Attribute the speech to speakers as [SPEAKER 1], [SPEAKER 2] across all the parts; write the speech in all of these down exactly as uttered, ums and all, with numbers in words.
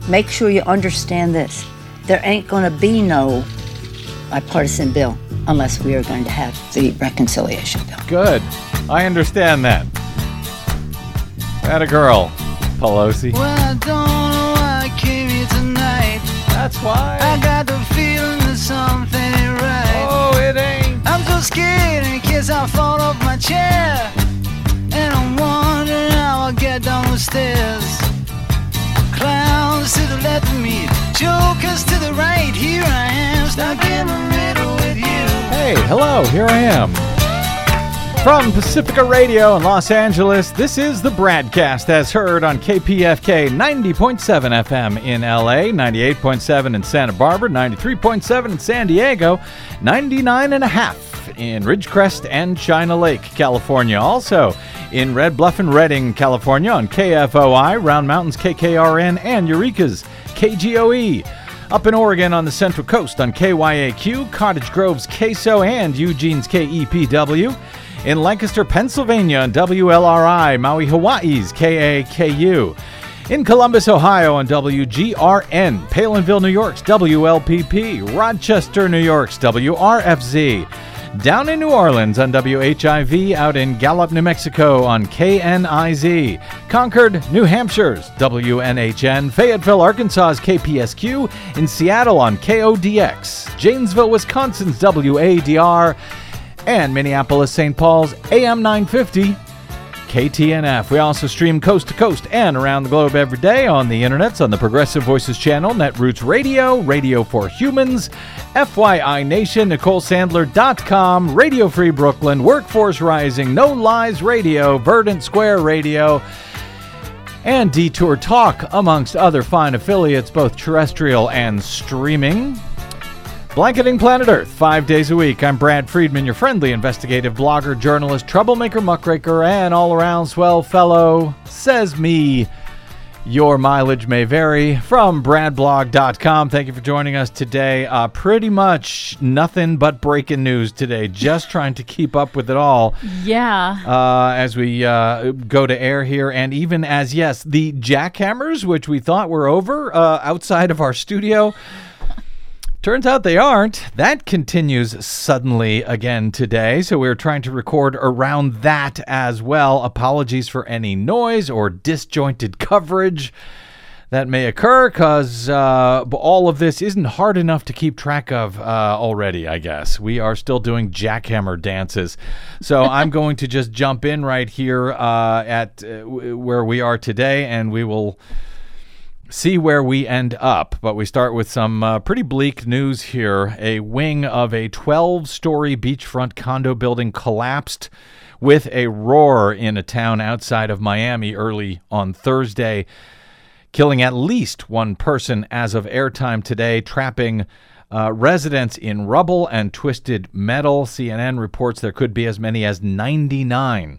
[SPEAKER 1] make sure you understand this. There ain't going to be no bipartisan bill unless we are going to have the reconciliation bill.
[SPEAKER 2] Good. I understand that. Atta girl, Pelosi.
[SPEAKER 3] Well, I don't know why I came here tonight.
[SPEAKER 2] That's why.
[SPEAKER 3] I got the feeling that something ain't right.
[SPEAKER 2] Oh, it ain't.
[SPEAKER 3] I'm so scared in case I fall off my chair. And I'm wondering how I'll get down the stairs. Clowns to the left of me, jokers to the right. Here I am, stuck in the middle with you.
[SPEAKER 2] Hey, hello, here I am. From Pacifica Radio in Los Angeles, this is the Bradcast as heard on K P F K ninety point seven F M in L A, ninety-eight point seven in Santa Barbara, ninety-three point seven in San Diego, ninety-nine point five in Ridgecrest and China Lake, California. Also in Red Bluff and Redding, California on K F O I, Round Mountains K K R N, and Eureka's K G O E. Up in Oregon on the Central Coast on K Y A Q, Cottage Grove's K S O and Eugene's K E P W. In Lancaster, Pennsylvania on W L R I, Maui, Hawaii's K A K U. In Columbus, Ohio on W G R N, Palinville, New York's W L P P, Rochester, New York's W R F Z. Down in New Orleans on W H I V, out in Gallup, New Mexico on K N I Z. Concord, New Hampshire's W N H N. Fayetteville, Arkansas's K P S Q. In Seattle on K O D X. Janesville, Wisconsin's W A D R. And Minneapolis, Saint Paul's A M nine fifty K T N F. We also stream coast to coast and around the globe every day on the internets on the Progressive Voices channel, Netroots Radio, Radio for Humans, F Y I Nation, Nicole Sandler dot com, Radio Free Brooklyn, Workforce Rising, No Lies Radio, Verdant Square Radio, and Detour Talk, amongst other fine affiliates, both terrestrial and streaming. Blanketing Planet Earth, five days a week. I'm Brad Friedman, your friendly investigative blogger, journalist, troublemaker, muckraker, and all-around swell fellow. Says me. Your mileage may vary. From brad blog dot com. Thank you for joining us today. Uh, pretty much nothing but breaking news today. Just trying to keep up with it all.
[SPEAKER 4] Yeah.
[SPEAKER 2] Uh, as we uh, go to air here. And even as, yes, the jackhammers, which we thought were over uh, outside of our studio, turns out they aren't. That continues suddenly again today, so we're trying to record around that as well. Apologies for any noise or disjointed coverage that may occur, because uh, all of this isn't hard enough to keep track of uh, already, I guess. We are still doing jackhammer dances. So I'm going to just jump in right here uh, at uh, where we are today, and we will see where we end up. But we start with some uh, pretty bleak news here. A wing of a twelve-story beachfront condo building collapsed with a roar in a town outside of Miami early on Thursday, killing at least one person as of airtime today, trapping uh, residents in rubble and twisted metal. C N N reports there could be as many as ninety-nine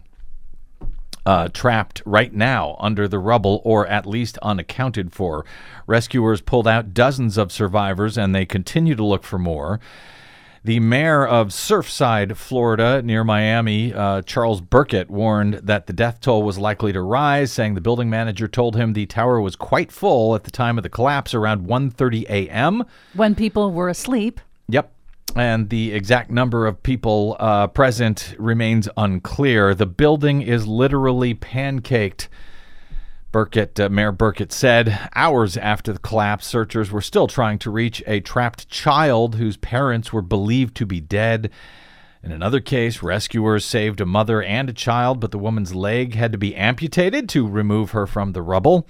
[SPEAKER 2] Uh, trapped right now under the rubble, or at least unaccounted for. Rescuers pulled out dozens of survivors, and they continue to look for more. The mayor of Surfside, Florida, near Miami, uh, Charles Burkett, warned that the death toll was likely to rise, saying the building manager told him the tower was quite full at the time of the collapse around one thirty a.m.
[SPEAKER 4] When people were asleep.
[SPEAKER 2] Yep. And the exact number of people uh, present remains unclear. The building is literally pancaked, Burkett, uh, Mayor Burkett said. Hours after the collapse, searchers were still trying to reach a trapped child whose parents were believed to be dead. In another case, rescuers saved a mother and a child, but the woman's leg had to be amputated to remove her from the rubble.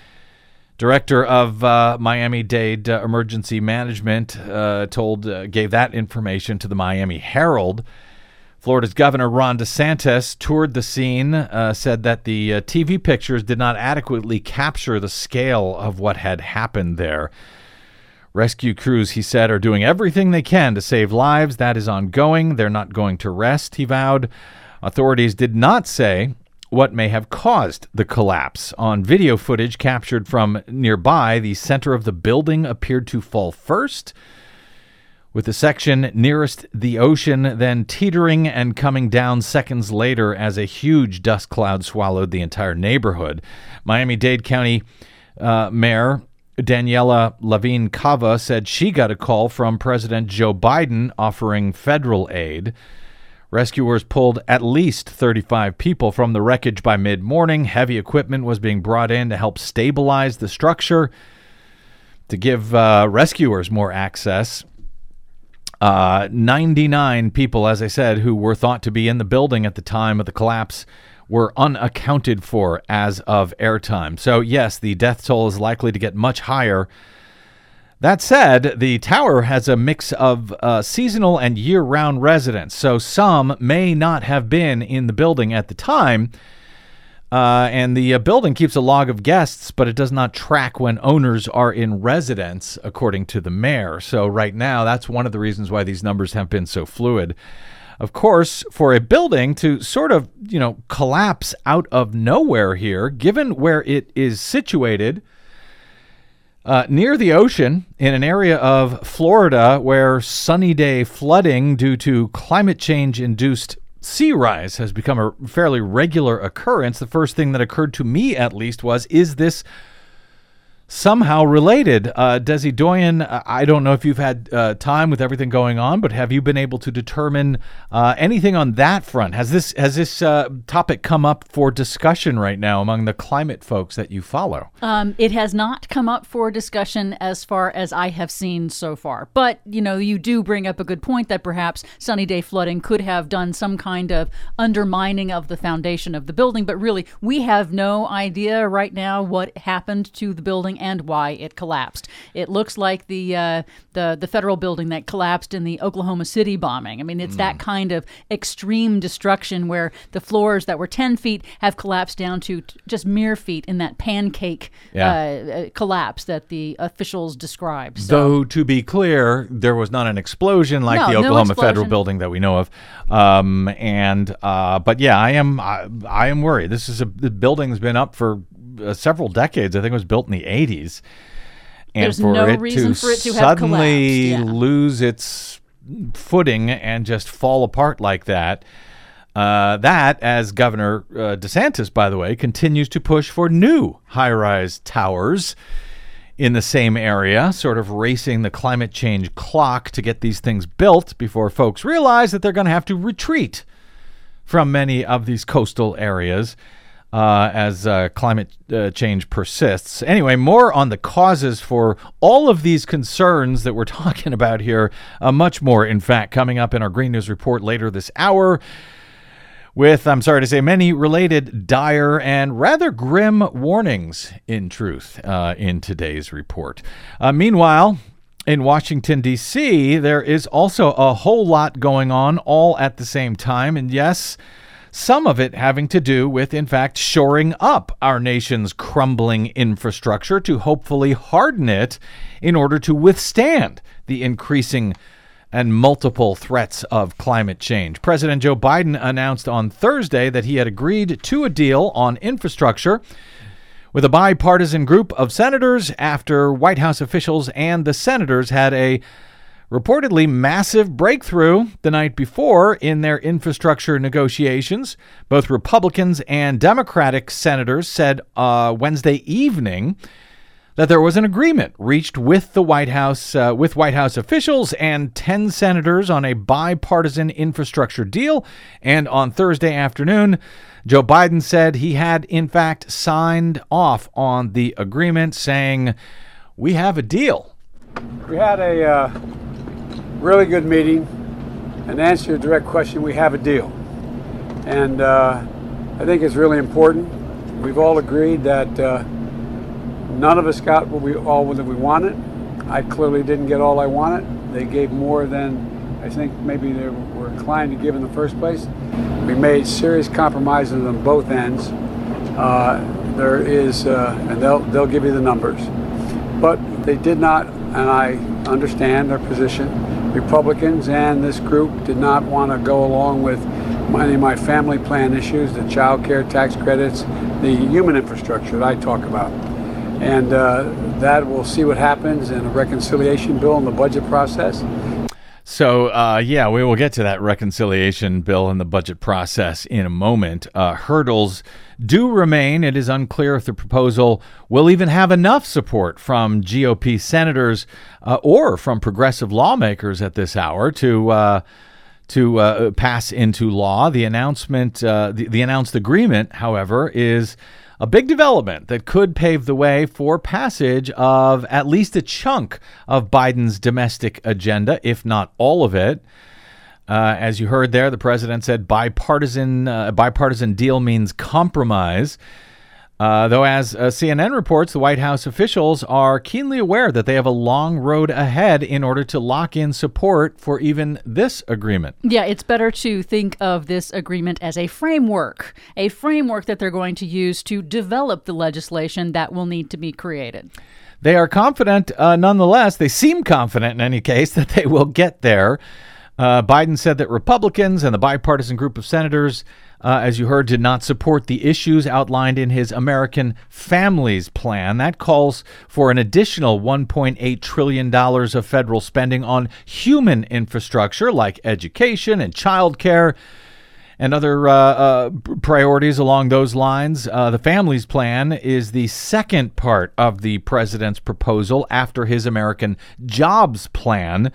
[SPEAKER 2] Director of uh, Miami-Dade uh, Emergency Management uh, told uh, gave that information to the Miami Herald. Florida's Governor Ron DeSantis toured the scene, uh, said that the uh, T V pictures did not adequately capture the scale of what had happened there. Rescue crews, he said, are doing everything they can to save lives. That is ongoing. They're not going to rest, he vowed. Authorities did not say what may have caused the collapse. On video footage captured from nearby, the center of the building appeared to fall first, with the section nearest the ocean then teetering and coming down seconds later as a huge dust cloud swallowed the entire neighborhood. Miami-Dade County uh, Mayor Daniela Levine Cava said she got a call from President Joe Biden offering federal aid. Rescuers pulled at least thirty-five people from the wreckage by mid-morning. Heavy equipment was being brought in to help stabilize the structure to give uh, rescuers more access. Uh, ninety-nine people, as I said, who were thought to be in the building at the time of the collapse were unaccounted for as of airtime. So, yes, the death toll is likely to get much higher. That said, the tower has a mix of uh, seasonal and year-round residents, so some may not have been in the building at the time. Uh, and the uh, building keeps a log of guests, but it does not track when owners are in residence, according to the mayor. So right now, that's one of the reasons why these numbers have been so fluid. Of course, for a building to sort of, you know, collapse out of nowhere here, given where it is situated uh, near the ocean in an area of Florida where sunny day flooding due to climate change-induced sea rise has become a fairly regular occurrence, the first thing that occurred to me, at least, was, is this somehow related? Uh, Desi Doyen, I don't know if you've had uh, time with everything going on, but have you been able to determine uh, anything on that front? Has this has this uh, topic come up for discussion right now among the climate folks that you follow?
[SPEAKER 4] Um, it has not come up for discussion as far as I have seen so far. But, you know, you do bring up a good point that perhaps sunny day flooding could have done some kind of undermining of the foundation of the building. But really, we have no idea right now what happened to the building and why it collapsed. It looks like the uh, the the federal building that collapsed in the Oklahoma City bombing. I mean, it's mm. that kind of extreme destruction where the floors that were ten feet have collapsed down to t- just mere feet in that pancake yeah. uh, collapse that the officials described. So,
[SPEAKER 2] Though, to be clear, there was not an explosion like
[SPEAKER 4] no,
[SPEAKER 2] the Oklahoma
[SPEAKER 4] no
[SPEAKER 2] federal building that we know of. Um, and uh, but yeah, I am I, I am worried. This is a the building's been up for Uh, several decades. I think it was built in the eighties. And
[SPEAKER 4] There's
[SPEAKER 2] for
[SPEAKER 4] no
[SPEAKER 2] it
[SPEAKER 4] reason
[SPEAKER 2] to
[SPEAKER 4] for it to have
[SPEAKER 2] suddenly
[SPEAKER 4] collapsed. Yeah.
[SPEAKER 2] lose its footing and just fall apart like that, uh, that, as Governor uh, DeSantis, by the way, continues to push for new high-rise towers in the same area, sort of racing the climate change clock to get these things built before folks realize that they're going to have to retreat from many of these coastal areas Uh, as uh, climate uh, change persists. Anyway, more on the causes for all of these concerns that we're talking about here. Uh, much more, in fact, coming up in our Green News Report later this hour with, I'm sorry to say, many related dire and rather grim warnings, in truth, uh, in today's report. Uh, meanwhile, in Washington, D C, there is also a whole lot going on all at the same time. And yes, some of it having to do with, in fact, shoring up our nation's crumbling infrastructure to hopefully harden it in order to withstand the increasing and multiple threats of climate change. President Joe Biden announced on Thursday that he had agreed to a deal on infrastructure with a bipartisan group of senators after White House officials and the senators had a reportedly massive breakthrough the night before in their infrastructure negotiations. Both Republicans and Democratic senators said uh, Wednesday evening that there was an agreement reached with the White House, uh, with White House officials and ten senators on a bipartisan infrastructure deal. And on Thursday afternoon, Joe Biden said he had, in fact, signed off on the agreement, saying, "We have a deal."
[SPEAKER 5] We had a uh, really good meeting, and to answer your direct question, we have a deal. And uh, I think it's really important. We've all agreed that uh, none of us got what we all that we wanted. I clearly didn't get all I wanted. They gave more than I think maybe they were inclined to give in the first place. We made serious compromises on both ends. Uh, there is, uh, and they'll they'll give you the numbers, but they did not. And I understand their position. Republicans and this group did not want to go along with many of my family plan issues, the child care tax credits, the human infrastructure that I talk about. And uh, that we'll see what happens in a reconciliation bill in the budget process.
[SPEAKER 2] So, uh, yeah, we will get to that reconciliation bill and the budget process in a moment. Uh, hurdles do remain. It is unclear if the proposal will even have enough support from G O P senators uh, or from progressive lawmakers at this hour to uh, to uh, pass into law. The announcement, uh, the, the announced agreement, however, is a big development that could pave the way for passage of at least a chunk of Biden's domestic agenda, if not all of it. Uh, as you heard there, the president said bipartisan uh, bipartisan deal means compromise. Uh, though, as uh, C N N reports, the White House officials are keenly aware that they have a long road ahead in order to lock in support for even this agreement.
[SPEAKER 4] Yeah, it's better to think of this agreement as a framework, a framework that they're going to use to develop the legislation that will need to be created.
[SPEAKER 2] They are confident, uh, nonetheless, they seem confident in any case, that they will get there. Uh, Biden said that Republicans and the bipartisan group of senators, uh, as you heard, did not support the issues outlined in his American Families Plan. That calls for an additional one point eight trillion dollars of federal spending on human infrastructure like education and child care and other uh, uh, priorities along those lines. Uh, the Families Plan is the second part of the president's proposal after his American Jobs Plan,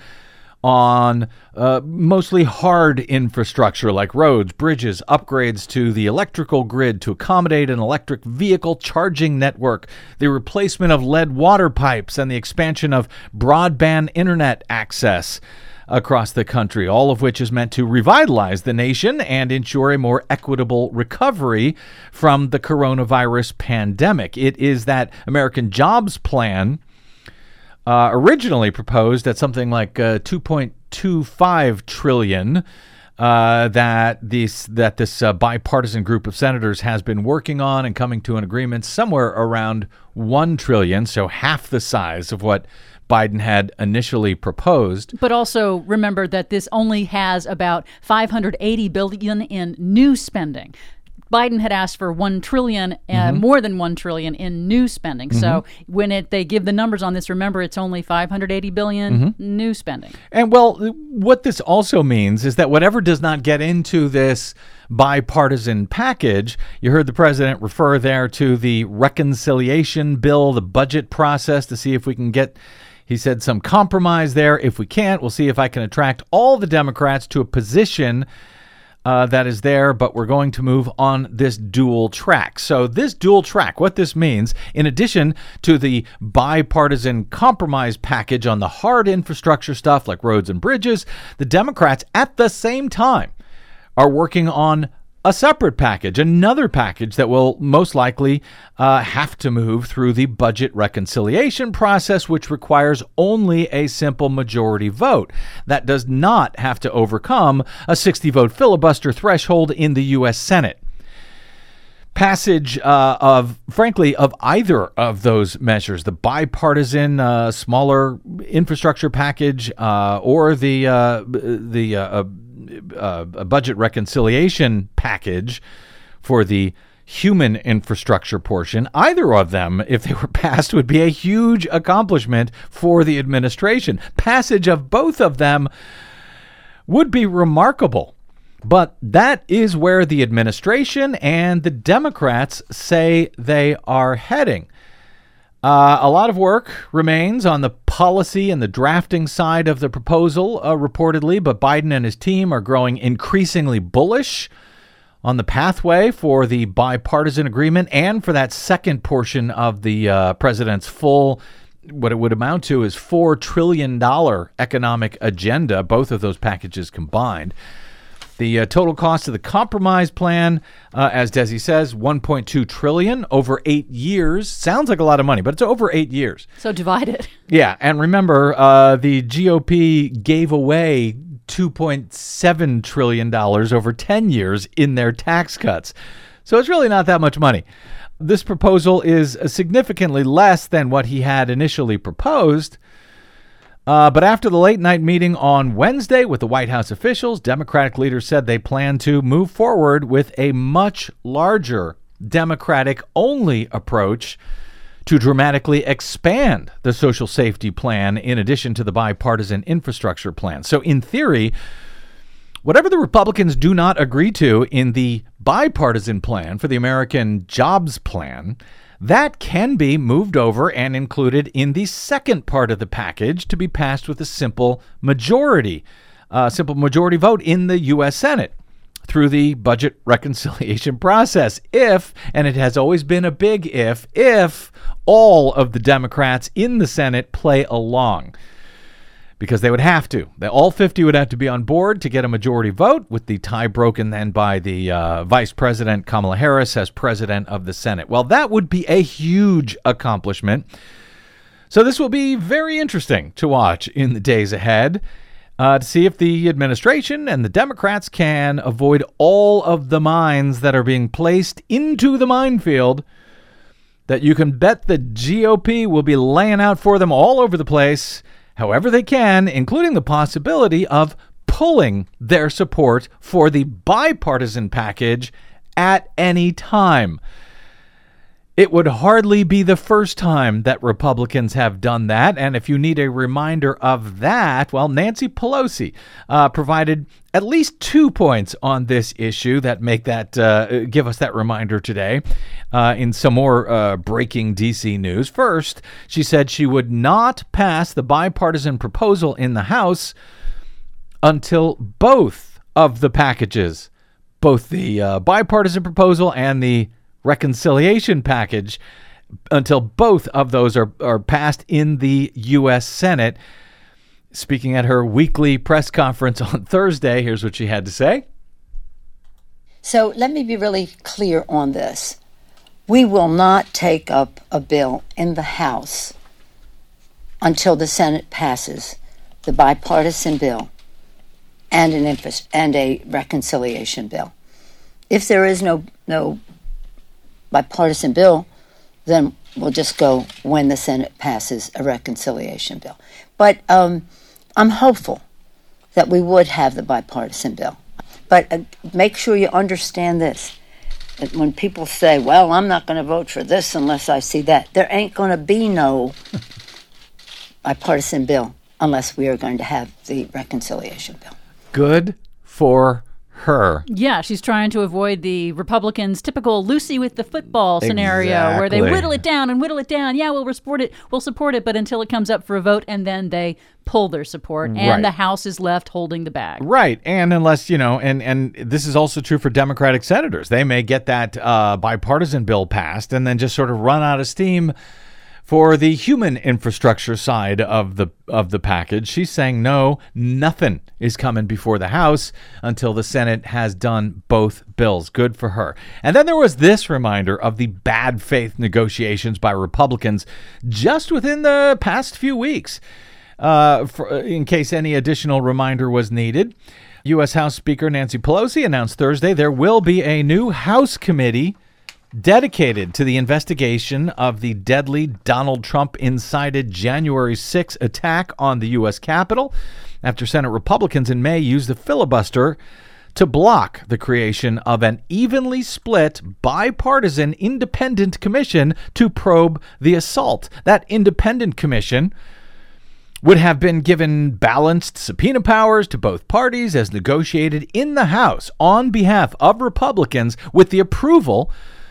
[SPEAKER 2] on uh, mostly hard infrastructure like roads, bridges, upgrades to the electrical grid to accommodate an electric vehicle charging network, the replacement of lead water pipes, and the expansion of broadband internet access across the country, all of which is meant to revitalize the nation and ensure a more equitable recovery from the coronavirus pandemic. It is that American Jobs Plan, Uh, originally proposed at something like uh, two point two five trillion dollars, uh, that this that this uh, bipartisan group of senators has been working on and coming to an agreement somewhere around one trillion dollars, so half the size of what Biden had initially proposed.
[SPEAKER 4] But also remember that this only has about five hundred eighty billion dollars in new spending. Biden had asked for one trillion dollars, uh, mm-hmm. more than one trillion dollars in new spending. Mm-hmm. So when it they give the numbers on this, remember it's only five hundred eighty billion dollars mm-hmm. new spending.
[SPEAKER 2] And well, what this also means is that whatever does not get into this bipartisan package, you heard the president refer there to the reconciliation bill, the budget process, to see if we can get, he said, some compromise there. If we can't, we'll see if I can attract all the Democrats to a position Uh, that is there, but we're going to move on this dual track. So this dual track, what this means, in addition to the bipartisan compromise package on the hard infrastructure stuff like roads and bridges, the Democrats at the same time are working on a separate package, another package that will most likely uh, have to move through the budget reconciliation process, which requires only a simple majority vote. That does not have to overcome a sixty-vote filibuster threshold in the U S Senate. Passage uh, of, frankly, of either of those measures, the bipartisan uh, smaller infrastructure package uh, or the uh, the uh, uh, uh, budget reconciliation package for the human infrastructure portion, either of them, if they were passed, would be a huge accomplishment for the administration. Passage of both of them would be remarkable. But that is where the administration and the Democrats say they are heading. Uh, a lot of work remains on the policy and the drafting side of the proposal, uh, reportedly, but Biden and his team are growing increasingly bullish on the pathway for the bipartisan agreement and for that second portion of the uh, president's full, what it would amount to is four trillion dollars economic agenda, both of those packages combined. The uh, total cost of the compromise plan, uh, as Desi says, one point two trillion dollars over eight years. Sounds like a lot of money, but it's over eight years.
[SPEAKER 4] So divide it. Yeah,
[SPEAKER 2] and remember, uh, the G O P gave away two point seven trillion dollars over ten years in their tax cuts. So it's really not that much money. This proposal is significantly less than what he had initially proposed. Uh, but after the late night meeting on Wednesday with the White House officials, Democratic leaders said they plan to move forward with a much larger Democratic-only approach to dramatically expand the social safety plan in addition to the bipartisan infrastructure plan. So in theory, whatever the Republicans do not agree to in the bipartisan plan for the American Jobs Plan, that can be moved over and included in the second part of the package to be passed with a simple majority, uh, simple majority vote in the U S Senate through the budget reconciliation process. If, and it has always been a big if, if all of the Democrats in the Senate play along. Because they would have to. They, all fifty would have to be on board to get a majority vote, with the tie broken then by the uh, Vice President Kamala Harris as President of the Senate. Well, that would be a huge accomplishment. So this will be very interesting to watch in the days ahead uh, to see if the administration and the Democrats can avoid all of the mines that are being placed into the minefield that you can bet the G O P will be laying out for them all over the place, however they can, including the possibility of pulling their support for the bipartisan package at any time. It would hardly be the first time that Republicans have done that, and if you need a reminder of that, well, Nancy Pelosi uh, provided at least two points on this issue that make that uh, give us that reminder today. Uh, in some more uh, breaking D C news, first, she said she would not pass the bipartisan proposal in the House until both of the packages, both the uh, bipartisan proposal and the reconciliation package, until both of those are, are passed in the U S Senate. Speaking at her weekly press conference on Thursday, here's what she had to say.
[SPEAKER 1] So let me be really clear on this. We will not take up a bill in the House until the Senate passes the bipartisan bill and an infra- and a reconciliation bill. If there is no no bipartisan bill, then we'll just go when the Senate passes a reconciliation bill. But um, I'm hopeful that we would have the bipartisan bill. But uh, make sure you understand this. That when people say, well, I'm not going to vote for this unless I see that, there ain't going to be no bipartisan bill unless we are going to have the reconciliation bill.
[SPEAKER 2] Good for her.
[SPEAKER 4] Yeah, she's trying to avoid the Republicans' typical Lucy with the football scenario,
[SPEAKER 2] exactly,
[SPEAKER 4] where they whittle it down and whittle it down. Yeah, we'll support it, we'll support it, but until it comes up for a vote, and then they pull their support, and
[SPEAKER 2] right.
[SPEAKER 4] the House is left holding the bag.
[SPEAKER 2] Right, and unless, you know, and, and this is also true for Democratic senators. They may get that uh, bipartisan bill passed and then just sort of run out of steam for the human infrastructure side of the of the package. She's saying no, nothing is coming before the House until the Senate has done both bills. Good for her. And then there was this reminder of the bad faith negotiations by Republicans just within the past few weeks. Uh, for, in case any additional reminder was needed, U S House Speaker Nancy Pelosi announced Thursday there will be a new House committee dedicated to the investigation of the deadly Donald Trump-incited January sixth attack on the U S Capitol, after Senate Republicans in May used the filibuster to block the creation of an evenly split, bipartisan, independent commission to probe the assault. That independent commission would have been given balanced subpoena powers to both parties as negotiated in the House on behalf of Republicans with the approval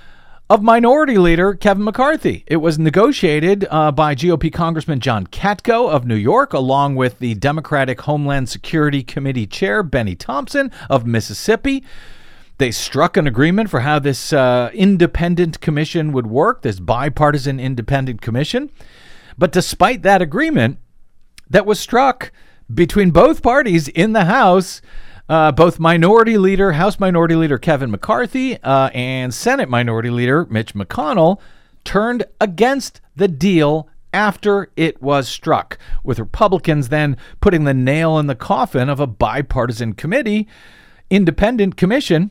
[SPEAKER 2] of Minority Leader Kevin McCarthy. It was negotiated uh, by G O P Congressman John Katko of New York, along with the Democratic Homeland Security Committee Chair Benny Thompson of Mississippi. They struck an agreement for how this uh, independent commission would work, this bipartisan independent commission. But despite that agreement that was struck between both parties in the House, Uh, both Minority Leader, House Minority Leader Kevin McCarthy uh, and Senate Minority Leader Mitch McConnell turned against the deal after it was struck, with Republicans then putting the nail in the coffin of a bipartisan committee, independent commission,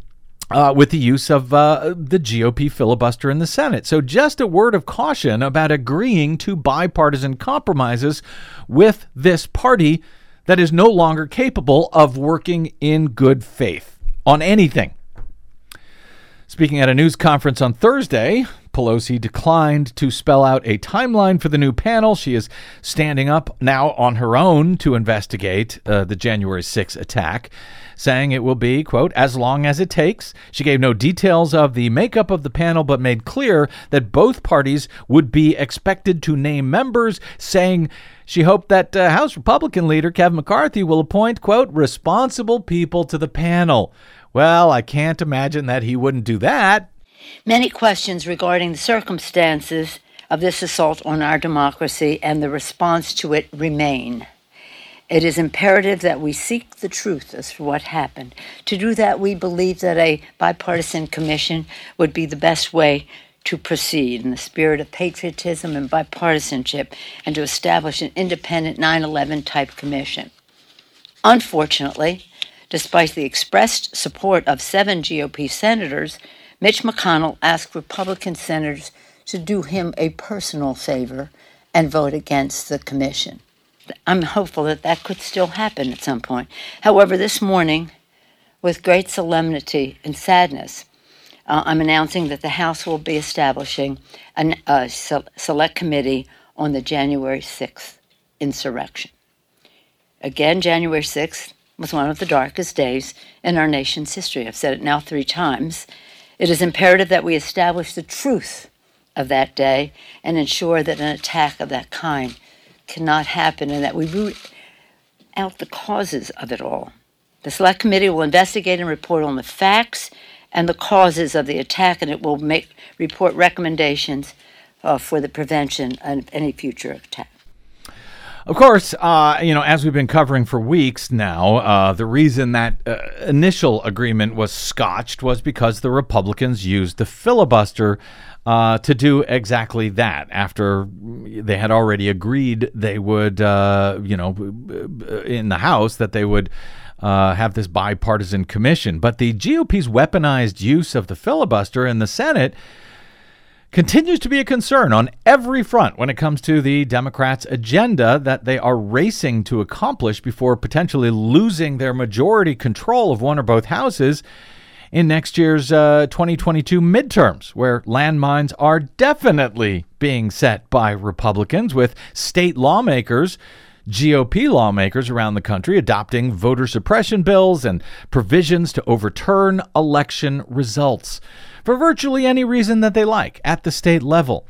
[SPEAKER 2] uh, with the use of uh, the G O P filibuster in the Senate. So just a word of caution about agreeing to bipartisan compromises with this party that is no longer capable of working in good faith on anything. Speaking at a news conference on Thursday, Pelosi declined to spell out a timeline for the new panel. She is standing up now on her own to investigate uh, the January sixth attack, saying it will be, quote, as long as it takes. She gave no details of the makeup of the panel, but made clear that both parties would be expected to name members, saying she hoped that uh, House Republican leader Kevin McCarthy will appoint, quote, responsible people to the panel. Well, I can't imagine that he wouldn't do that.
[SPEAKER 1] Many questions regarding the circumstances of this assault on our democracy and the response to it remain. It is imperative that we seek the truth as to what happened. To do that, we believe that a bipartisan commission would be the best way to proceed in the spirit of patriotism and bipartisanship, and to establish an independent nine eleven type commission. Unfortunately, despite the expressed support of seven G O P senators, Mitch McConnell asked Republican senators to do him a personal favor and vote against the commission. I'm hopeful that that could still happen at some point. However, this morning, with great solemnity and sadness, uh, I'm announcing that the House will be establishing a uh, select committee on the January sixth insurrection. Again, January sixth was one of the darkest days in our nation's history. I've said it now three times. It is imperative that we establish the truth of that day and ensure that an attack of that kind cannot happen, and that we root out the causes of it all. The Select Committee will investigate and report on the facts and the causes of the attack, and it will make report recommendations uh, for the prevention of any future attack.
[SPEAKER 2] Of course, uh, you know, as we've been covering for weeks now, uh, the reason that uh, initial agreement was scotched was because the Republicans used the filibuster uh, to do exactly that. After they had already agreed they would, uh, you know, in the House, that they would uh, have this bipartisan commission. But the G O P's weaponized use of the filibuster in the Senate continues to be a concern on every front when it comes to the Democrats' agenda that they are racing to accomplish before potentially losing their majority control of one or both houses in next year's uh, twenty twenty-two midterms, where landmines are definitely being set by Republicans, with state lawmakers, G O P lawmakers around the country adopting voter suppression bills and provisions to overturn election results for virtually any reason that they like at the state level.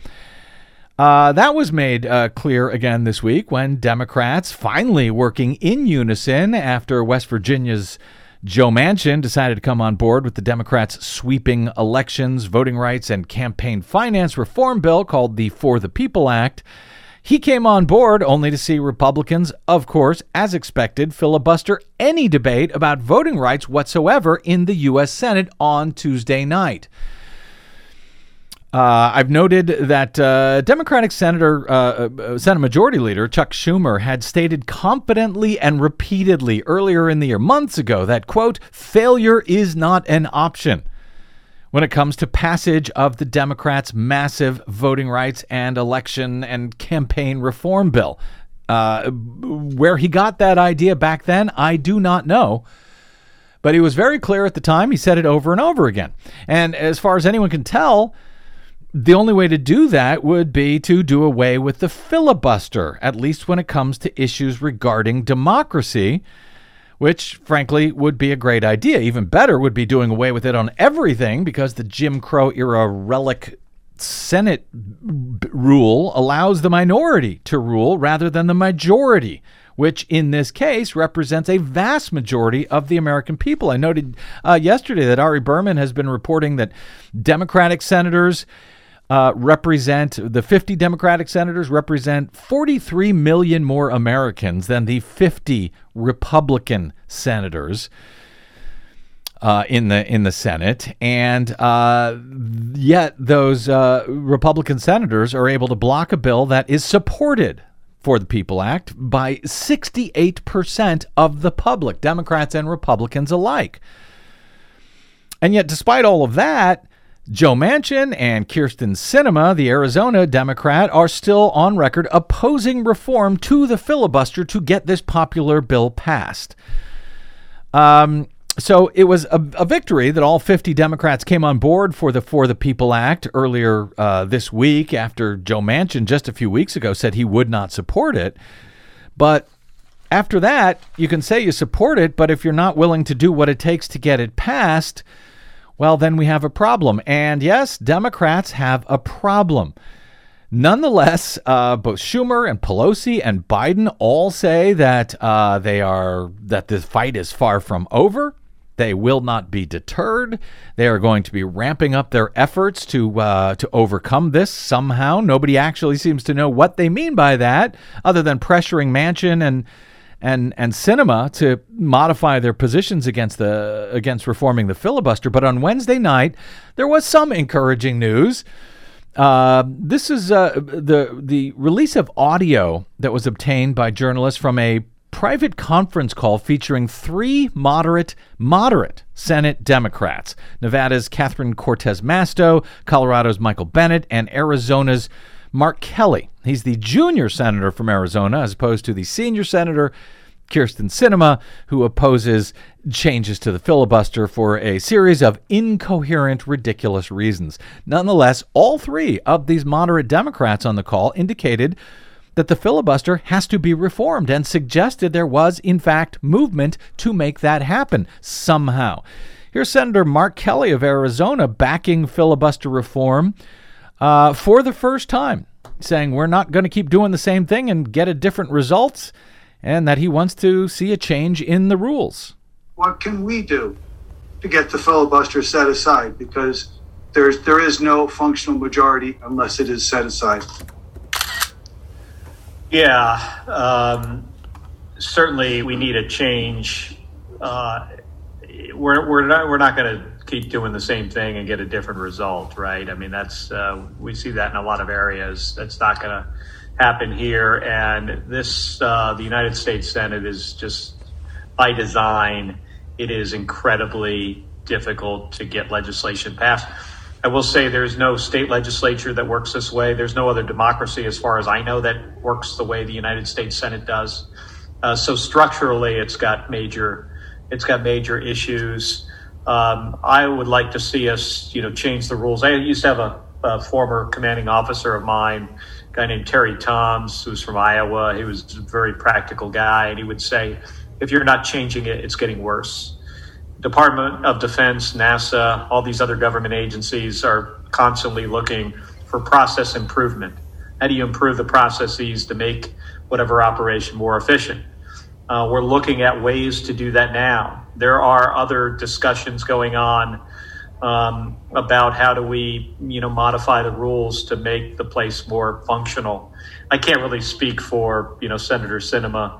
[SPEAKER 2] Uh, that was made uh, clear again this week when Democrats, finally working in unison after West Virginia's Joe Manchin decided to come on board with the Democrats' sweeping elections, voting rights, and campaign finance reform bill called the For the People Act. He came on board only to see Republicans, of course, as expected, filibuster any debate about voting rights whatsoever in the U S Senate on Tuesday night. Uh, I've noted that uh, Democratic Senator, uh, uh, Senate Majority Leader Chuck Schumer had stated confidently and repeatedly earlier in the year, months ago, that, quote, failure is not an option when it comes to passage of the Democrats' massive voting rights and election and campaign reform bill. Uh, where he got that idea back then, I do not know. But he was very clear at the time. He said it over and over again. And as far as anyone can tell, the only way to do that would be to do away with the filibuster, at least when it comes to issues regarding democracy, which, frankly, would be a great idea. Even better would be doing away with it on everything, because the Jim Crow era relic Senate b- rule allows the minority to rule rather than the majority, which in this case represents a vast majority of the American people. I noted uh, yesterday that Ari Berman has been reporting that Democratic senators Uh, represent, the fifty Democratic senators represent forty-three million more Americans than the fifty Republican senators uh, in the in the Senate, and uh, yet those uh, Republican senators are able to block a bill that is supported for the People Act by sixty-eight percent of the public, Democrats and Republicans alike. And yet, despite all of that, Joe Manchin and Kyrsten Sinema, the Arizona Democrat, are still on record opposing reform to the filibuster to get this popular bill passed. Um, So it was a, a victory that all fifty Democrats came on board for the For the People Act earlier uh, this week, after Joe Manchin just a few weeks ago said he would not support it. But after that, you can say you support it, but if you're not willing to do what it takes to get it passed, well, then we have a problem. And yes, Democrats have a problem. Nonetheless, uh, both Schumer and Pelosi and Biden all say that uh, they are that the fight is far from over. They will not be deterred. They are going to be ramping up their efforts to uh, to overcome this somehow. Nobody actually seems to know what they mean by that, other than pressuring Manchin and and and Sinema to modify their positions against the against reforming the filibuster. But on Wednesday night, there was some encouraging news. Uh, this is uh, the the release of audio that was obtained by journalists from a private conference call featuring three moderate, moderate Senate Democrats: Nevada's Catherine Cortez Masto, Colorado's Michael Bennet, and Arizona's Mark Kelly. He's the junior senator from Arizona, as opposed to the senior senator, Kyrsten Sinema, who opposes changes to the filibuster for a series of incoherent, ridiculous reasons. Nonetheless, all three of these moderate Democrats on the call indicated that the filibuster has to be reformed and suggested there was, in fact, movement to make that happen somehow. Here's Senator Mark Kelly of Arizona backing filibuster reform uh, for the first time, saying we're not going to keep doing the same thing and get a different results, and that he wants to see a change in the rules.
[SPEAKER 6] What can we do to get the filibuster set aside? Because there's there is no functional majority unless it is set aside.
[SPEAKER 7] Yeah, um, certainly we need a change. Uh, we're we're not we're not going to keep doing the same thing and get a different result, right? I mean, that's uh, we see that in a lot of areas. That's not going to happen here. And this, uh, the United States Senate is just, by design, it is incredibly difficult to get legislation passed. I will say there's no state legislature that works this way. There's no other democracy, as far as I know, that works the way the United States Senate does. Uh, so structurally, it's got major, it's got major issues. Um, I would like to see us, you know, change the rules. I used to have a, a former commanding officer of mine, a guy named Terry Toms, who's from Iowa. He was a very practical guy, and he would say, if you're not changing it, it's getting worse. Department of Defense, NASA, all these other government agencies are constantly looking for process improvement. How do you improve the processes to make whatever operation more efficient? Uh, we're looking at ways to do that now. There are other discussions going on um, about how do we, you know, modify the rules to make the place more functional. I can't really speak for, you know, Senator Sinema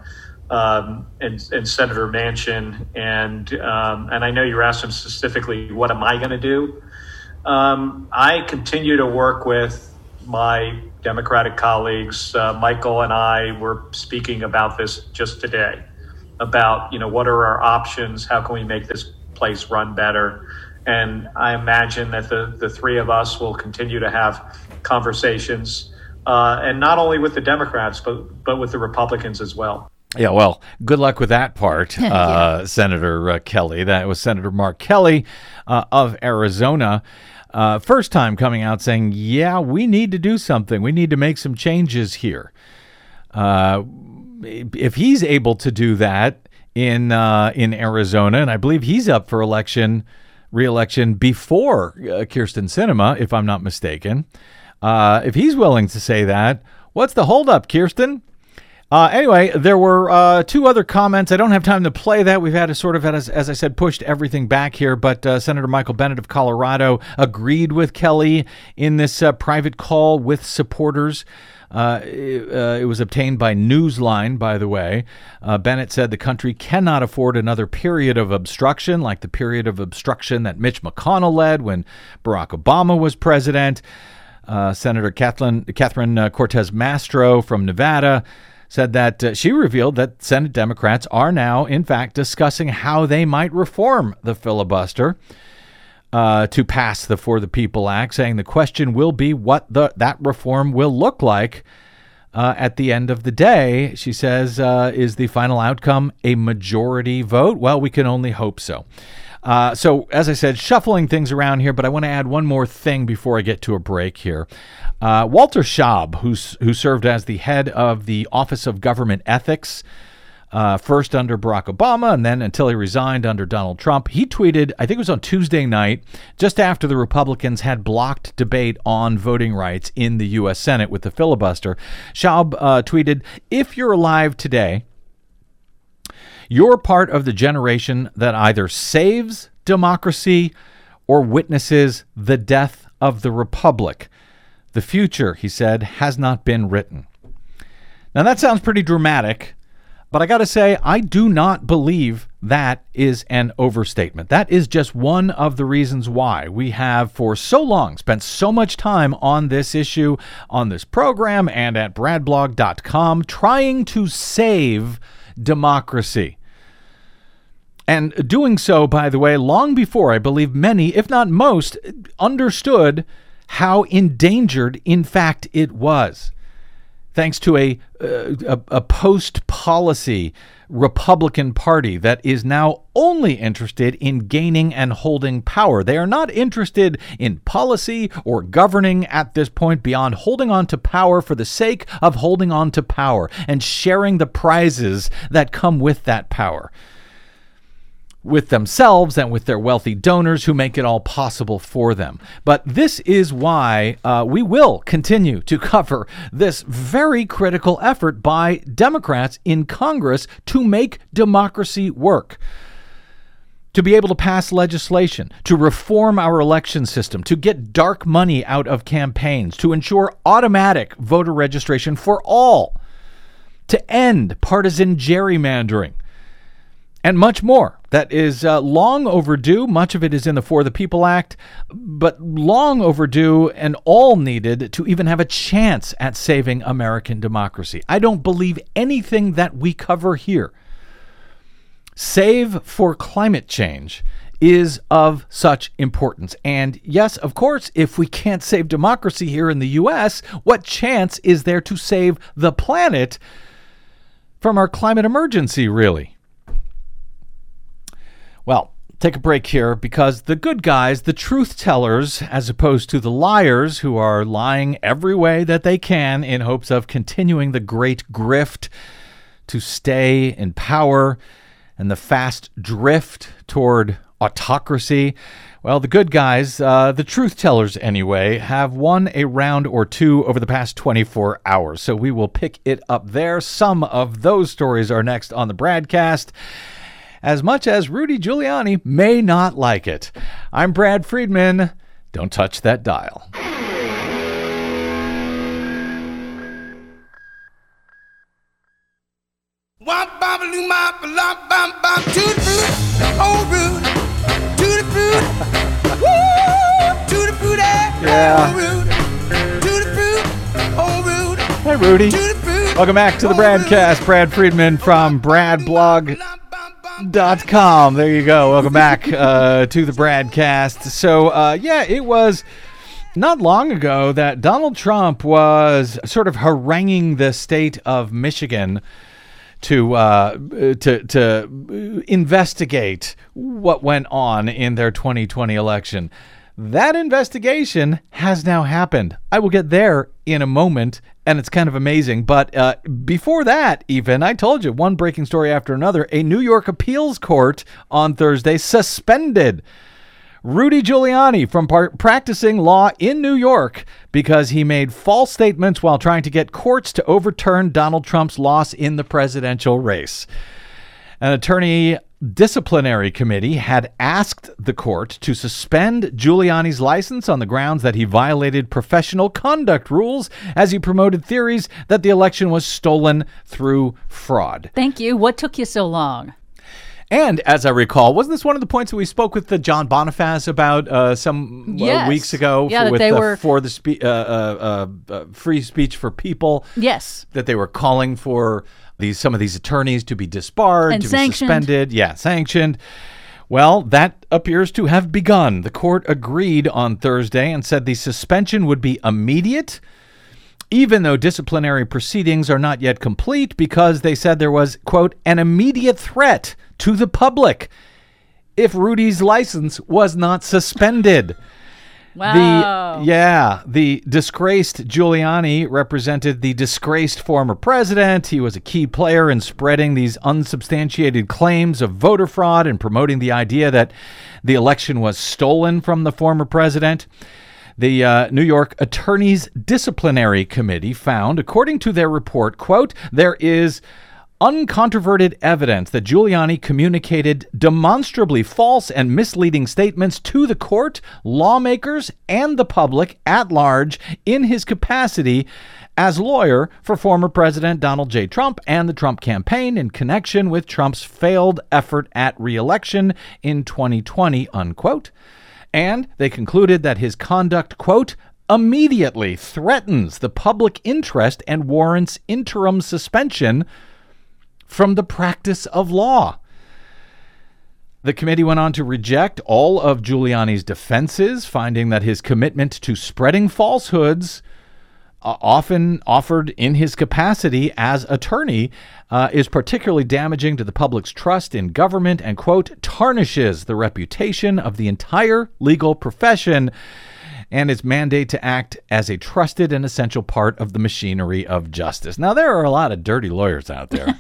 [SPEAKER 7] um, and, and Senator Manchin, and um, and I know you're asking specifically, what am I going to do? Um, I continue to work with my Democratic colleagues. Uh, Michael and I were speaking about this just today, about, you know, what are our options? How can we make this place run better? And I imagine that the, the three of us will continue to have conversations, uh, and not only with the Democrats, but but with the Republicans as well.
[SPEAKER 2] Yeah, well, good luck with that part, uh, yeah. Senator uh, Kelly. That was Senator Mark Kelly uh, of Arizona. Uh, first time coming out saying, yeah, we need to do something. We need to make some changes here. Uh, if he's able to do that in uh, in Arizona, and I believe he's up for election, re-election before uh, Kyrsten Sinema, if I'm not mistaken. Uh, if he's willing to say that, what's the holdup, Kyrsten? Uh, anyway, there were uh, two other comments. I don't have time to play that. We've had to sort of, as, as I said, pushed everything back here. But uh, Senator Michael Bennet of Colorado agreed with Kelly in this uh, private call with supporters. Uh, it, uh, it was obtained by Newsline, by the way. Uh, Bennet said the country cannot afford another period of obstruction like the period of obstruction that Mitch McConnell led when Barack Obama was president. Uh, Senator Catherine, Catherine uh, Cortez Masto from Nevada said that uh, she revealed that Senate Democrats are now, in fact, discussing how they might reform the filibuster uh, to pass the For the People Act, saying the question will be what the, that reform will look like. uh, at the end of the day, she says, uh, is the final outcome a majority vote? Well, we can only hope so. Uh, so, as I said, shuffling things around here, but I want to add one more thing before I get to a break here. Uh, Walter Schaub, who's, who served as the head of the Office of Government Ethics, uh, first under Barack Obama and then until he resigned under Donald Trump, he tweeted, I think it was on Tuesday night, just after the Republicans had blocked debate on voting rights in the U S Senate with the filibuster. Schaub uh, tweeted, "If you're alive today, you're part of the generation that either saves democracy or witnesses the death of the republic. The future," he said, "has not been written." Now, that sounds pretty dramatic, but I got to say, I do not believe that is an overstatement. That is just one of the reasons why we have for so long spent so much time on this issue, on this program, and at brad blog dot com trying to save democracy. And doing so, by the way, long before I believe many, if not most, understood how endangered, in fact, it was. Thanks to a, a, a post-policy Republican Party that is now only interested in gaining and holding power. They are not interested in policy or governing at this point beyond holding on to power for the sake of holding on to power and sharing the prizes that come with that power, with themselves and with their wealthy donors who make it all possible for them. But this is why uh, we will continue to cover this very critical effort by Democrats in Congress to make democracy work, to be able to pass legislation, to reform our election system, to get dark money out of campaigns, to ensure automatic voter registration for all, to end partisan gerrymandering, and much more. That is uh, long overdue. Much of it is in the For the People Act, but long overdue and all needed to even have a chance at saving American democracy. I don't believe anything that we cover here, save for climate change, is of such importance. And yes, of course, if we can't save democracy here in the U S, what chance is there to save the planet from our climate emergency, really? Well, take a break here because the good guys, the truth tellers, as opposed to the liars who are lying every way that they can in hopes of continuing the great grift to stay in power and the fast drift toward autocracy. Well, the good guys, uh, the truth tellers anyway, have won a round or two over the past twenty-four hours. So we will pick it up there. Some of those stories are next on the Bradcast, as much as Rudy Giuliani may not like it. I'm Brad Friedman. Don't touch that dial. Yeah. Hey, Rudy. Welcome back to the Bradcast. Brad Friedman from brad blog dot com. There you go. Welcome back uh, to the Bradcast. So, uh, yeah, it was not long ago that Donald Trump was sort of haranguing the state of Michigan to uh, to to investigate what went on in their twenty twenty election. That investigation has now happened. I will get there in a moment, and it's kind of amazing. But uh, before that, even, I told you, one breaking story after another, a New York appeals court on Thursday suspended Rudy Giuliani from par- practicing law in New York because he made false statements while trying to get courts to overturn Donald Trump's loss in the presidential race. An attorney disciplinary committee had asked the court to suspend Giuliani's license on the grounds that he violated professional conduct rules as he promoted theories that the election was stolen through fraud.
[SPEAKER 4] Thank you. What took you so long?
[SPEAKER 2] And as I recall, wasn't this one of the points that we spoke with the John Bonifaz about uh, some
[SPEAKER 4] yes.
[SPEAKER 2] uh, weeks ago?
[SPEAKER 4] Yeah,
[SPEAKER 2] for,
[SPEAKER 4] that
[SPEAKER 2] with
[SPEAKER 4] they
[SPEAKER 2] the,
[SPEAKER 4] were
[SPEAKER 2] for the spe- uh, uh, uh, free speech for people.
[SPEAKER 4] Yes,
[SPEAKER 2] that they were calling for these some of these attorneys to be disbarred,
[SPEAKER 4] and
[SPEAKER 2] to
[SPEAKER 4] sanctioned.
[SPEAKER 2] be suspended. Yeah, sanctioned. Well, that appears to have begun. The court agreed on Thursday and said the suspension would be immediate even though disciplinary proceedings are not yet complete because they said there was, quote, an immediate threat to the public if Rudy's license was not suspended.
[SPEAKER 4] Wow.
[SPEAKER 2] The, yeah, the disgraced Giuliani represented the disgraced former president. He was a key player in spreading these unsubstantiated claims of voter fraud and promoting the idea that the election was stolen from the former president. The uh, New York Attorney's Disciplinary Committee found, according to their report, quote, there is uncontroverted evidence that Giuliani communicated demonstrably false and misleading statements to the court, lawmakers, and the public at large in his capacity as lawyer for former President Donald J. Trump and the Trump campaign in connection with Trump's failed effort at re-election in twenty twenty, unquote. And they concluded that his conduct, quote, immediately threatens the public interest and warrants interim suspension from the practice of law. The committee went on to reject all of Giuliani's defenses, finding that his commitment to spreading falsehoods, uh, often offered in his capacity as attorney, uh, is particularly damaging to the public's trust in government and, quote, tarnishes the reputation of the entire legal profession and its mandate to act as a trusted and essential part of the machinery of justice. Now, there are a lot of dirty lawyers out there.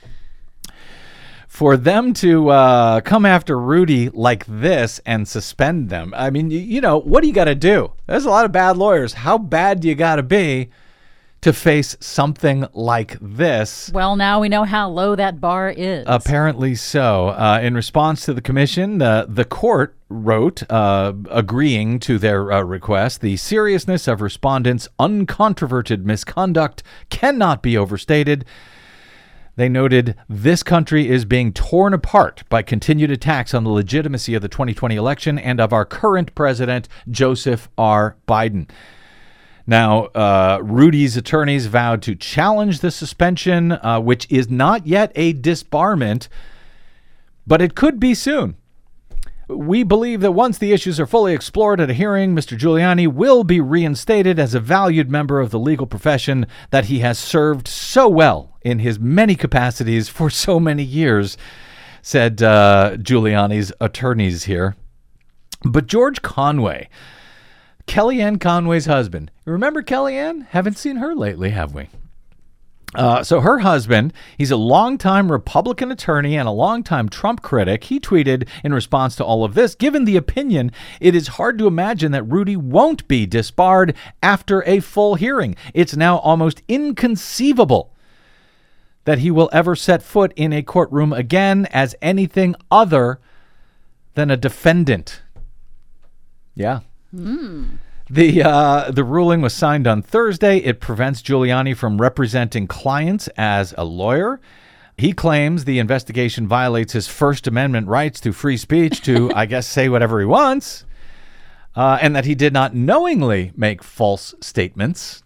[SPEAKER 2] For them to uh, come after Rudy like this and suspend them, I mean, you, you know, what do you got to do? There's a lot of bad lawyers. How bad do you got to be to face something like this?
[SPEAKER 4] Well, now we know how low that bar is.
[SPEAKER 2] Apparently so. Uh, in response to the commission, uh, the court wrote, uh, agreeing to their uh, request, the seriousness of respondents' uncontroverted misconduct cannot be overstated. They noted this country is being torn apart by continued attacks on the legitimacy of the twenty twenty election and of our current president, Joseph R. Biden. Now, uh, Rudy's attorneys vowed to challenge the suspension, uh, which is not yet a disbarment, but it could be soon. We believe that once the issues are fully explored at a hearing, Mister Giuliani will be reinstated as a valued member of the legal profession that he has served so well in his many capacities for so many years, said uh, Giuliani's attorneys here. But George Conway, Kellyanne Conway's husband, remember Kellyanne? Haven't seen her lately, have we? Uh, so her husband, he's a longtime Republican attorney and a longtime Trump critic. He tweeted in response to all of this, given the opinion, it is hard to imagine that Rudy won't be disbarred after a full hearing. It's now almost inconceivable that he will ever set foot in a courtroom again as anything other than a defendant. Yeah.
[SPEAKER 4] Mm.
[SPEAKER 2] The uh, the ruling was signed on Thursday. It prevents Giuliani from representing clients as a lawyer. He claims the investigation violates his First Amendment rights to free speech to, I guess, say whatever he wants, uh, and that he did not knowingly make false statements.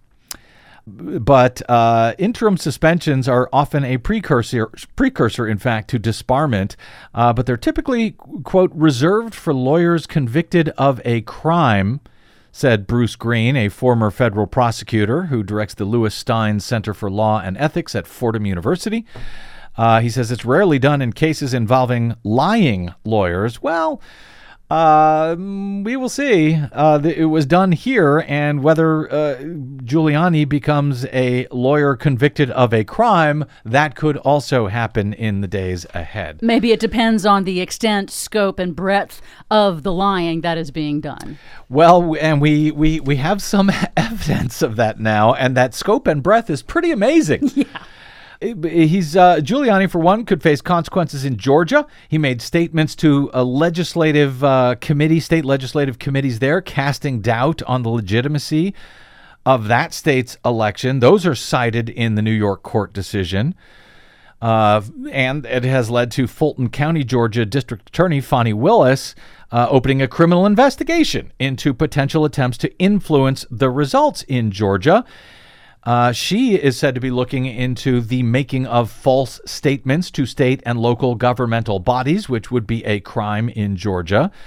[SPEAKER 2] But uh, interim suspensions are often a precursor, precursor, in fact, to disbarment. Uh, but they're typically, quote, reserved for lawyers convicted of a crime, said Bruce Green, a former federal prosecutor who directs the Lewis Stein Center for Law and Ethics at Fordham University. Uh, he says it's rarely done in cases involving lying lawyers. Well, uh, we will see. Uh, it was done here, and whether uh, Giuliani becomes a lawyer convicted of a crime, that could also happen in the days ahead.
[SPEAKER 4] Maybe it depends on the extent, scope, and breadth of the lying that is being done.
[SPEAKER 2] Well, and we, we, we have some evidence of that now, and that scope and breadth is pretty amazing.
[SPEAKER 4] Yeah.
[SPEAKER 2] He's uh, Giuliani, for one, could face consequences in Georgia. He made statements to a legislative uh, committee, state legislative committees there, casting doubt on the legitimacy of that state's election. Those are cited in the New York court decision. Uh, and it has led to Fulton County, Georgia District Attorney Fani Willis uh, opening a criminal investigation into potential attempts to influence the results in Georgia. Uh, she is said to be looking into the making of false statements to state and local governmental bodies, which would be a crime in Georgia.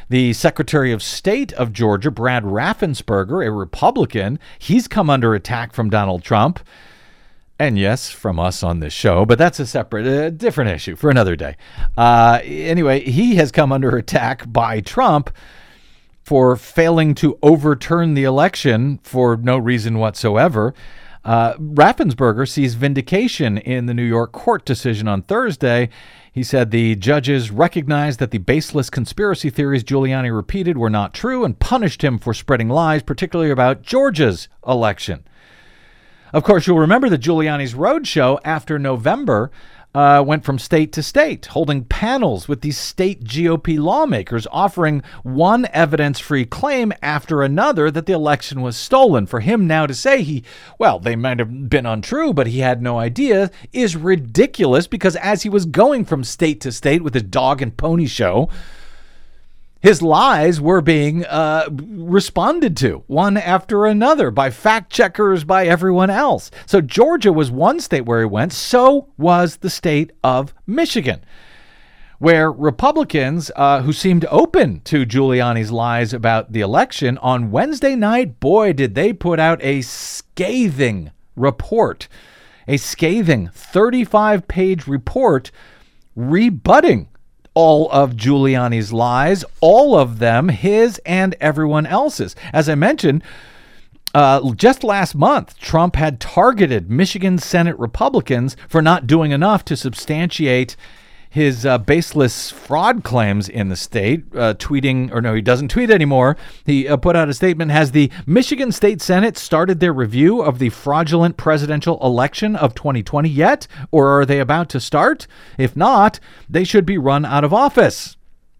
[SPEAKER 2] The Secretary of State of Georgia, Brad Raffensperger, a Republican, he's come under attack from Donald Trump. And yes, from us on this show, but that's a separate, uh, different issue for another day. Uh, anyway, he has come under attack by Trump for failing to overturn the election for no reason whatsoever. Uh, Raffensperger sees vindication in the New York court decision on Thursday. He said the judges recognized that the baseless conspiracy theories Giuliani repeated were not true and punished him for spreading lies, particularly about Georgia's election. Of course, you'll remember that Giuliani's roadshow after November uh, went from state to state, holding panels with these state G O P lawmakers, offering one evidence-free claim after another that the election was stolen. For him now to say he, well, they might have been untrue, but he had no idea, is ridiculous, because as he was going from state to state with his dog and pony show, his lies were being uh, responded to one after another by fact checkers, by everyone else. So Georgia was one state where he went. So was the state of Michigan, where Republicans uh, who seemed open to Giuliani's lies about the election on Wednesday night, boy, did they put out a scathing report, a scathing thirty-five page report rebutting all of Giuliani's lies, all of them, his and everyone else's. As I mentioned, uh, just last month, Trump had targeted Michigan Senate Republicans for not doing enough to substantiate his uh, baseless fraud claims in the state, uh, tweeting, or no, he doesn't tweet anymore. He uh, put out a statement. Has the Michigan State Senate started their review of the fraudulent presidential election of twenty twenty yet? Or are they about to start? If not, they should be run out of office.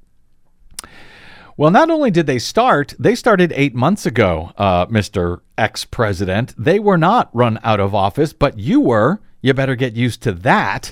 [SPEAKER 2] Well, not only did they start, they started eight months ago, uh, Mister Ex-President. They were not run out of office, but you were. You better get used to that.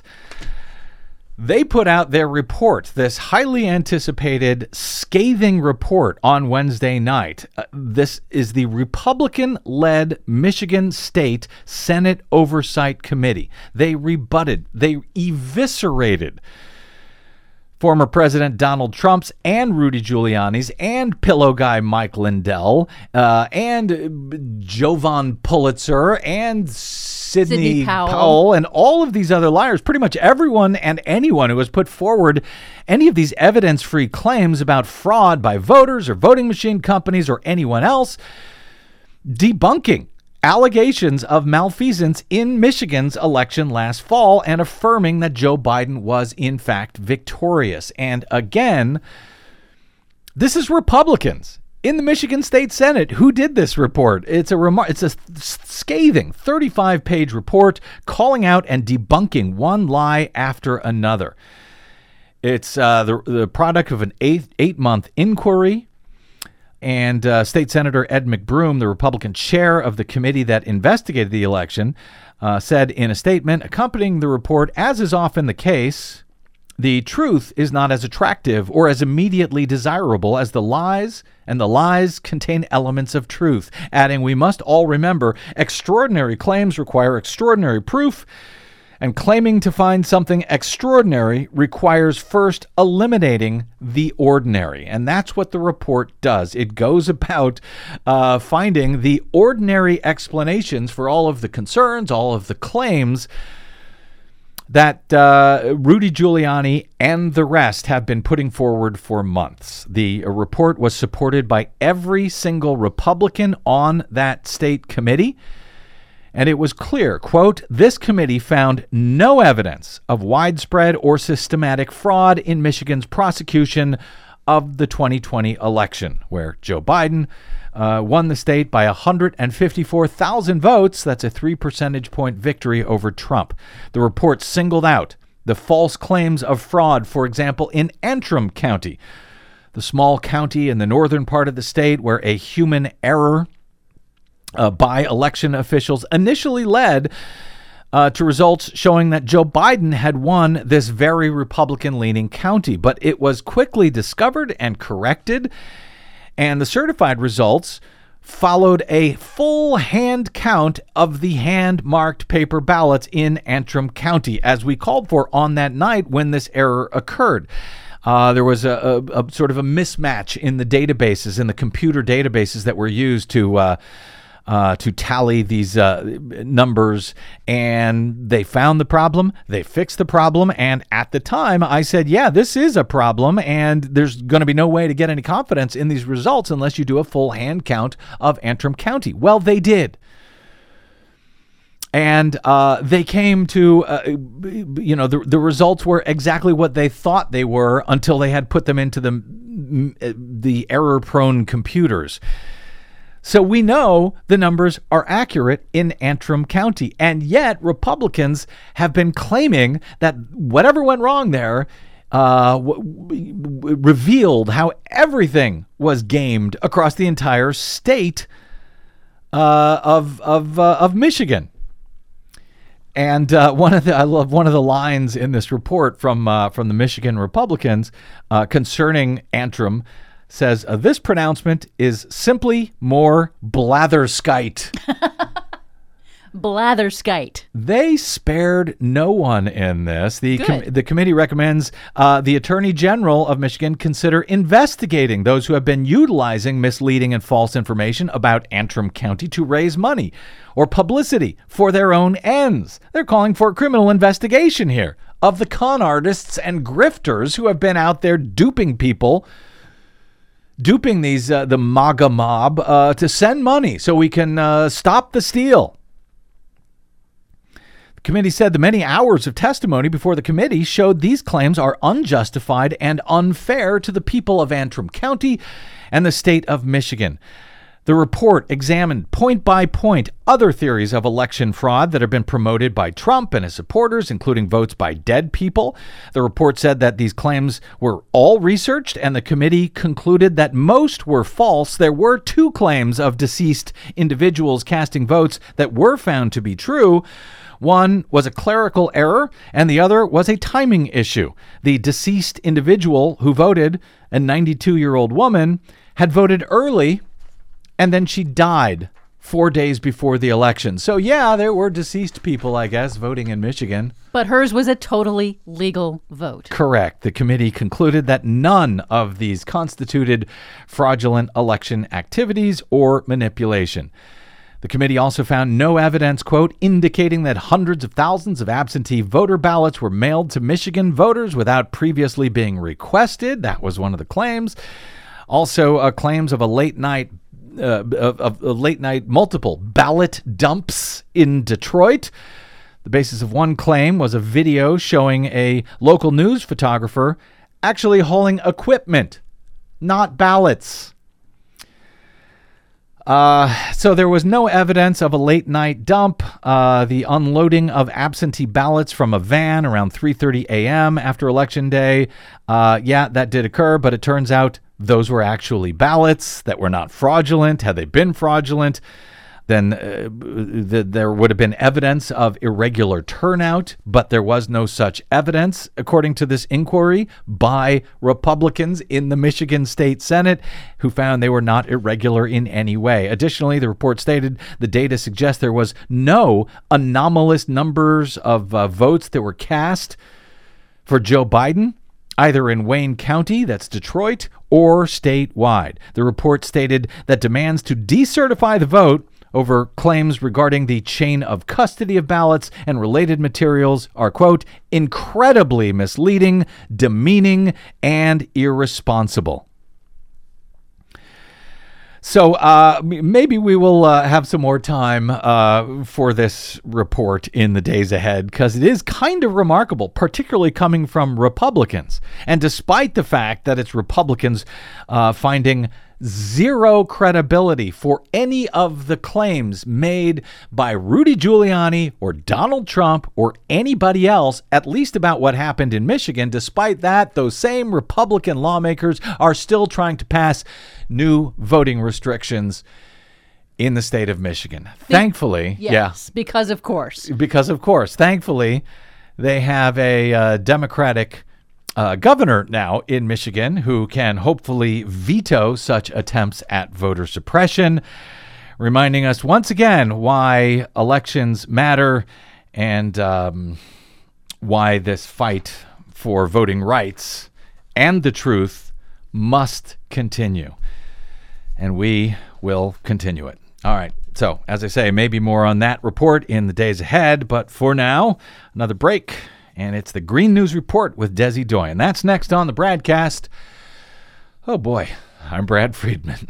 [SPEAKER 2] They put out their report, this highly anticipated, scathing report on Wednesday night. Uh, this is the Republican-led Michigan State Senate Oversight Committee. They rebutted, they eviscerated former President Donald Trump's and Rudy Giuliani's and pillow guy Mike Lindell uh, and Jovan Pulitzer and Sidney, Sidney Powell. Powell and all of these other liars. Pretty much everyone and anyone who has put forward any of these evidence-free claims about fraud by voters or voting machine companies or anyone else, debunking allegations of malfeasance in Michigan's election last fall and affirming that Joe Biden was in fact victorious. And again, this is Republicans in the Michigan State Senate who did this report. It's a remar- it's a scathing thirty-five page report calling out and debunking one lie after another. It's uh, the, the product of an eight, eight-month inquiry. And uh, State Senator Ed McBroom, the Republican chair of the committee that investigated the election, uh, said in a statement accompanying the report, as is often the case, the truth is not as attractive or as immediately desirable as the lies, and the lies contain elements of truth. Adding, we must all remember, extraordinary claims require extraordinary proof, and claiming to find something extraordinary requires first eliminating the ordinary. And that's what the report does. It goes about uh, finding the ordinary explanations for all of the concerns, all of the claims that uh, Rudy Giuliani and the rest have been putting forward for months. The report was supported by every single Republican on that state committee. And it was clear, quote, this committee found no evidence of widespread or systematic fraud in Michigan's prosecution of the twenty twenty election, where Joe Biden uh, won the state by one hundred fifty-four thousand votes. That's a three percentage point victory over Trump. The report singled out the false claims of fraud, for example, in Antrim County, the small county in the northern part of the state where a human error Uh, by election officials initially led uh, to results showing that Joe Biden had won this very Republican-leaning county. But it was quickly discovered and corrected, and the certified results followed a full hand count of the hand-marked paper ballots in Antrim County, as we called for on that night when this error occurred. Uh, there was a, a, a sort of a mismatch in the databases, in the computer databases that were used to uh, uh, to tally these uh, numbers, and they found the problem. They fixed the problem, and at the time, I said, yeah, this is a problem, and there's going to be no way to get any confidence in these results unless you do a full hand count of Antrim County. Well, they did. And uh, they came to, uh, you know, the, the results were exactly what they thought they were until they had put them into the, the error-prone computers. So we know the numbers are accurate in Antrim County. And yet Republicans have been claiming that whatever went wrong there uh, w- w- revealed how everything was gamed across the entire state uh, of, of, uh, of Michigan. And uh, one of the I love one of the lines in this report from uh, from the Michigan Republicans uh, concerning Antrim says, uh, this pronouncement is simply more blatherskite.
[SPEAKER 4] Blatherskite.
[SPEAKER 2] They spared no one in this. The com-
[SPEAKER 4] Good.
[SPEAKER 2] the committee recommends uh, the Attorney General of Michigan consider investigating those who have been utilizing misleading and false information about Antrim County to raise money or publicity for their own ends. They're calling for a criminal investigation here of the con artists and grifters who have been out there duping people, duping these uh, the MAGA mob uh, to send money so we can uh, stop the steal. The committee said the many hours of testimony before the committee showed these claims are unjustified and unfair to the people of Antrim County and the state of Michigan. The report examined point by point other theories of election fraud that have been promoted by Trump and his supporters, including votes by dead people. The report said that these claims were all researched, and the committee concluded that most were false. There were two claims of deceased individuals casting votes that were found to be true. One was a clerical error, and the other was a timing issue. The deceased individual who voted, a ninety-two-year-old woman, had voted early, and then she died four days before the election. So, yeah, there were deceased people, I guess, voting in Michigan.
[SPEAKER 4] But hers was a totally legal vote.
[SPEAKER 2] Correct. The committee concluded that none of these constituted fraudulent election activities or manipulation. The committee also found no evidence, quote, indicating that hundreds of thousands of absentee voter ballots were mailed to Michigan voters without previously being requested. That was one of the claims. Also, uh, claims of a late night Uh, of, of late night multiple ballot dumps in Detroit. The basis of one claim was a video showing a local news photographer actually hauling equipment, not ballots. Uh, so there was no evidence of a late night dump. Uh, the unloading of absentee ballots from a van around three thirty a.m. after Election Day. Uh, yeah, that did occur, but it turns out those were actually ballots that were not fraudulent. Had they been fraudulent, then uh, th- there would have been evidence of irregular turnout, but there was no such evidence, according to this inquiry by Republicans in the Michigan State Senate, who found they were not irregular in any way. Additionally, the report stated the data suggests there was no anomalous numbers of uh, votes that were cast for Joe Biden, either in Wayne County, that's Detroit, or statewide. The report stated that demands to decertify the vote over claims regarding the chain of custody of ballots and related materials are, quote, incredibly misleading, demeaning, and irresponsible. So uh, maybe we will uh, have some more time uh, for this report in the days ahead, because it is kind of remarkable, particularly coming from Republicans. And despite the fact that it's Republicans uh, finding zero credibility for any of the claims made by Rudy Giuliani or Donald Trump or anybody else, at least about what happened in Michigan. Despite that, those same Republican lawmakers are still trying to pass new voting restrictions in the state of Michigan. Be- thankfully,
[SPEAKER 4] yes,
[SPEAKER 2] yeah.
[SPEAKER 4] because of course.
[SPEAKER 2] Because of course. Thankfully, they have a uh, Democratic Uh, governor now in Michigan who can hopefully veto such attempts at voter suppression, reminding us once again why elections matter and um, why this fight for voting rights and the truth must continue. And we will continue it. All right. So, as I say, maybe more on that report in the days ahead. But for now, another break. And it's the Green News Report with Desi Doyen. That's next on the Bradcast. Oh, boy. I'm Brad Friedman.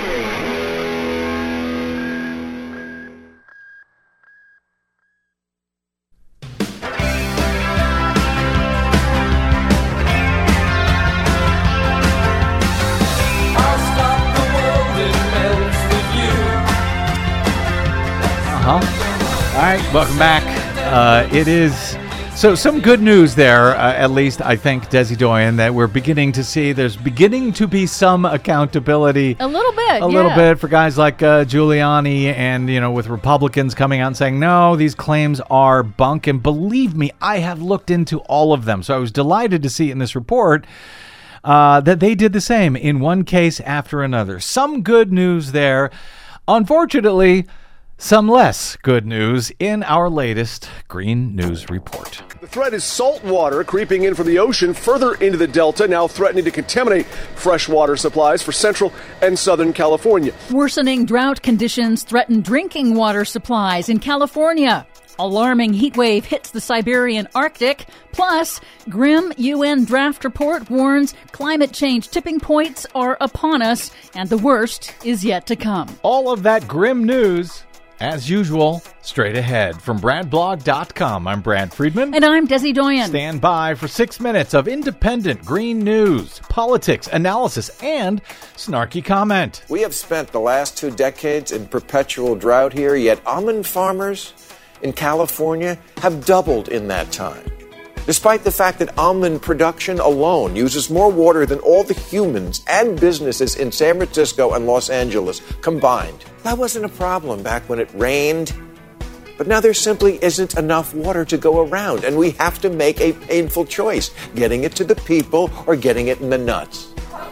[SPEAKER 2] Uh-huh. All right, welcome back. Uh, it is, so some good news there, uh, at least I think, Desi Doyen, that we're beginning to see there's beginning to be some accountability.
[SPEAKER 4] A little bit,
[SPEAKER 2] A
[SPEAKER 4] yeah.
[SPEAKER 2] little bit for guys like uh, Giuliani and, you know, with Republicans coming out and saying, no, these claims are bunk. And believe me, I have looked into all of them. So I was delighted to see in this report uh, that they did the same in one case after another. Some good news there. Unfortunately, some less good news in our latest Green News Report.
[SPEAKER 8] The threat is salt water creeping in from the ocean further into the Delta, now threatening to contaminate freshwater supplies for Central and Southern California.
[SPEAKER 4] Worsening drought conditions threaten drinking water supplies in California. Alarming heat wave hits the Siberian Arctic. Plus, grim U N draft report warns climate change tipping points are upon us, and the worst is yet to come.
[SPEAKER 2] All of that grim news, as usual, straight ahead. From brad blog dot com, I'm Brad Friedman.
[SPEAKER 4] And I'm Desi Doyen.
[SPEAKER 2] Stand by for six minutes of independent green news, politics, analysis, and snarky comment.
[SPEAKER 9] We have spent the last two decades in perpetual drought here, yet almond farmers in California have doubled in that time. Despite the fact that almond production alone uses more water than all the humans and businesses in San Francisco and Los Angeles combined. That wasn't a problem back when it rained. But now there simply isn't enough water to go around, and we have to make a painful choice, getting it to the people or getting it in the nuts.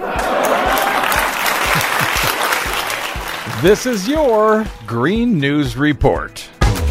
[SPEAKER 2] This is your Green News Report.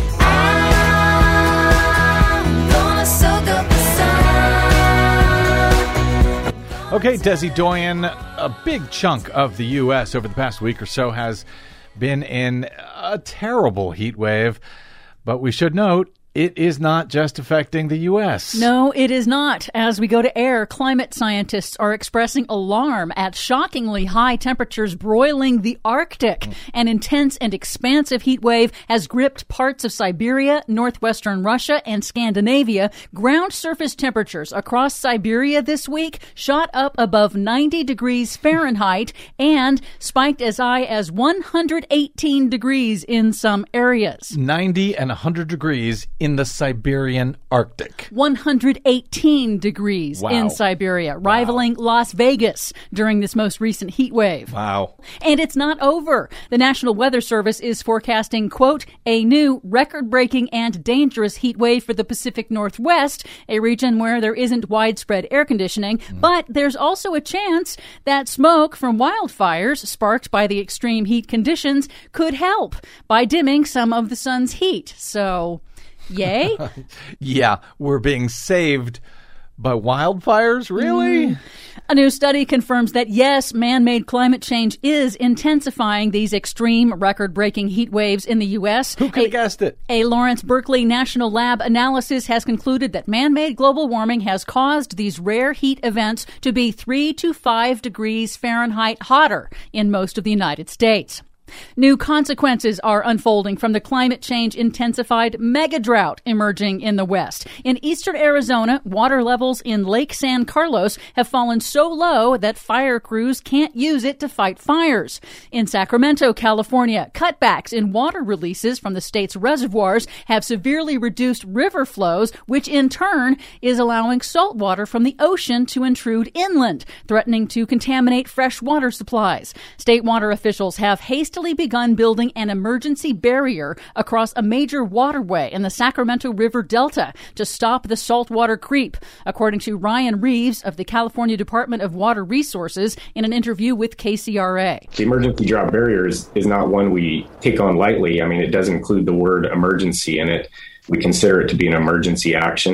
[SPEAKER 2] Okay, Desi Doyen, a big chunk of the U S over the past week or so has been in a terrible heat wave, but we should note it is not just affecting the U S.
[SPEAKER 4] No, it is not. As we go to air, climate scientists are expressing alarm at shockingly high temperatures broiling the Arctic. Mm. An intense and expansive heat wave has gripped parts of Siberia, northwestern Russia, and Scandinavia. Ground surface temperatures across Siberia this week shot up above ninety degrees Fahrenheit and spiked as high as one hundred eighteen degrees in some areas.
[SPEAKER 2] ninety and one hundred degrees in the Siberian Arctic.
[SPEAKER 4] one hundred eighteen degrees
[SPEAKER 2] wow.
[SPEAKER 4] in Siberia, rivaling wow. Las Vegas during this most recent heat wave.
[SPEAKER 2] Wow.
[SPEAKER 4] And it's not over. The National Weather Service is forecasting, quote, a new record-breaking and dangerous heat wave for the Pacific Northwest, a region where there isn't widespread air conditioning. Mm. But there's also a chance that smoke from wildfires sparked by the extreme heat conditions could help by dimming some of the sun's heat. So, yay?
[SPEAKER 2] Yeah, we're being saved by wildfires? Really?
[SPEAKER 4] Mm. A new study confirms that, yes, man-made climate change is intensifying these extreme record-breaking heat waves in the U S.
[SPEAKER 2] Who could have guessed it?
[SPEAKER 4] A Lawrence Berkeley National Lab analysis has concluded that man-made global warming has caused these rare heat events to be three to five degrees Fahrenheit hotter in most of the United States. New consequences are unfolding from the climate change intensified mega drought emerging in the West. In eastern Arizona, water levels in Lake San Carlos have fallen so low that fire crews can't use it to fight fires. In Sacramento, California, cutbacks in water releases from the state's reservoirs have severely reduced river flows, which in turn is allowing salt water from the ocean to intrude inland, threatening to contaminate fresh water supplies. State water officials have hastily begun building an emergency barrier across a major waterway in the Sacramento River Delta to stop the saltwater creep, according to Ryan Reeves of the California Department of Water Resources in an interview with K C R A.
[SPEAKER 10] The emergency drought barrier is, is not one we take on lightly. I mean, it does include the word emergency in it. We consider it to be an emergency action.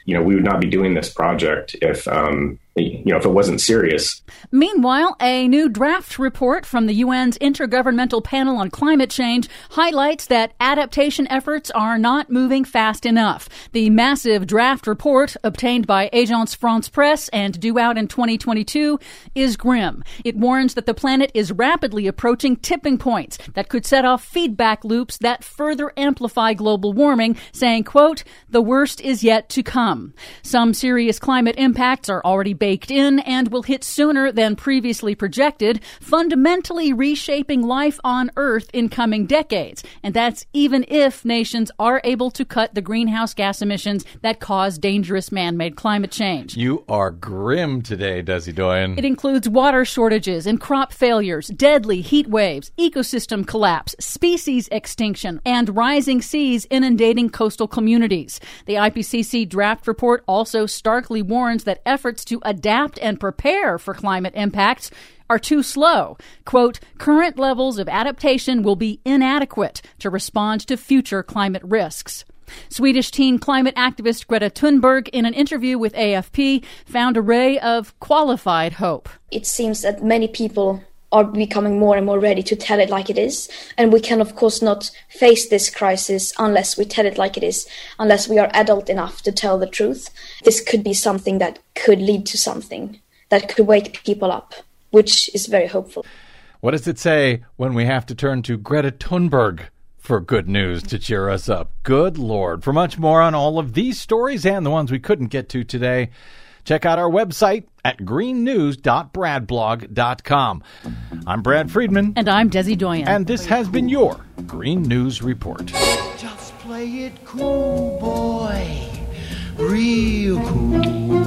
[SPEAKER 10] you know, we would not be doing this project if, um, you know, if it wasn't serious.
[SPEAKER 4] Meanwhile, a new draft report from the U N's Intergovernmental Panel on Climate Change highlights that adaptation efforts are not moving fast enough. The massive draft report, obtained by Agence France-Presse and due out in twenty twenty-two, is grim. It warns that the planet is rapidly approaching tipping points that could set off feedback loops that further amplify global warming, saying, quote, "The worst is yet to come." Some serious climate impacts are already baked in and will hit sooner than previously projected, fundamentally reshaping life on Earth in coming decades. And that's even if nations are able to cut the greenhouse gas emissions that cause dangerous man-made climate change.
[SPEAKER 2] You are grim today, Desi Doyen.
[SPEAKER 4] It includes water shortages and crop failures, deadly heat waves, ecosystem collapse, species extinction, and rising seas inundating coastal communities. The I P C C draft report also starkly warns that efforts to adapt and prepare for climate impacts are too slow. Quote, "Current levels of adaptation will be inadequate to respond to future climate risks." Swedish teen climate activist Greta Thunberg, in an interview with A F P, found a ray of qualified hope.
[SPEAKER 11] It seems that many people are becoming more and more ready to tell it like it is. And we can, of course, not face this crisis unless we tell it like it is, unless we are adult enough to tell the truth. This could be something that could lead to something that could wake people up, which is very hopeful.
[SPEAKER 2] What does it say when we have to turn to Greta Thunberg for good news to cheer us up? Good Lord. For much more on all of these stories and the ones we couldn't get to today, check out our website at green news dot brad blog dot com. I'm Brad Friedman.
[SPEAKER 4] And I'm Desi Doyen.
[SPEAKER 2] And this has been your Green News Report.
[SPEAKER 3] Just play it cool, boy. Real cool.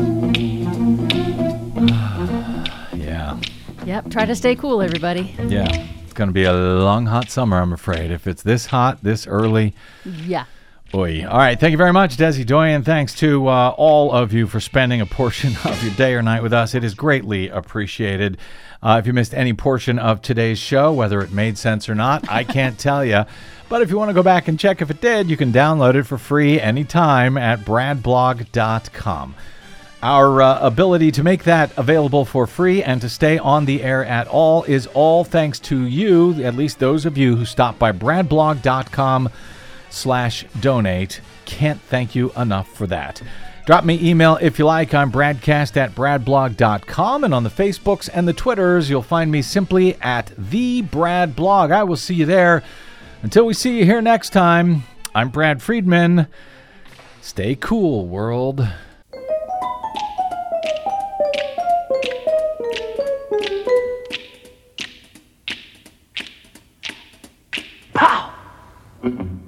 [SPEAKER 2] Yeah.
[SPEAKER 4] Yep, try to stay cool, everybody.
[SPEAKER 2] Yeah. It's going to be a long, hot summer, I'm afraid. If it's this hot, this early.
[SPEAKER 4] Yeah.
[SPEAKER 2] Oy. All right. Thank you very much, Desi Doyen. Thanks to uh, all of you for spending a portion of your day or night with us. It is greatly appreciated. Uh, if you missed any portion of today's show, whether it made sense or not, I can't tell you. But if you want to go back and check if it did, you can download it for free anytime at brad blog dot com. Our uh, ability to make that available for free and to stay on the air at all is all thanks to you, at least those of you who stop by brad blog dot com slash donate. Can't thank you enough for that. Drop me email if you like. I'm bradcast at brad blog dot com, and on the Facebooks and the Twitters, you'll find me simply at the Brad Blog. I will see you there. Until we see you here next time, I'm Brad Friedman. Stay cool, world.
[SPEAKER 3] Pow!